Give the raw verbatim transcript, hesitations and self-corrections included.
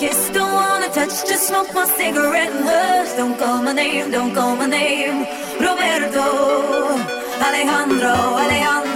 kiss, don't wanna touch, just smoke my cigarette and hush. Don't call my name, don't call my name. Roberto, Alejandro, Alejandro.